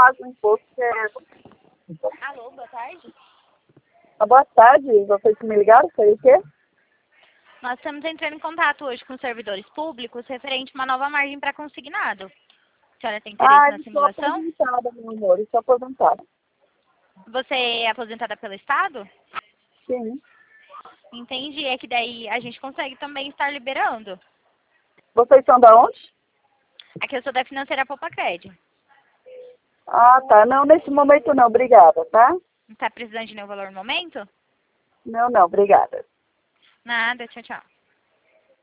pago o imposto certo. Alô, boa tarde. Boa tarde, vocês que me ligaram, foi o quê? Nós estamos entrando em contato hoje com servidores públicos referente a uma nova margem para consignado. A senhora tem interesse na Estou simulação? aposentada, meu amor, estou aposentada. Você é aposentada pelo Estado? Sim. Entendi, é que daí a gente consegue também estar liberando. Vocês são da onde? Aqui eu sou da financeira Popacred. Ah, tá. Não, nesse momento não, obrigada, tá? Não está precisando de nenhum valor no momento? Não, obrigada. Nada, tchau, tchau.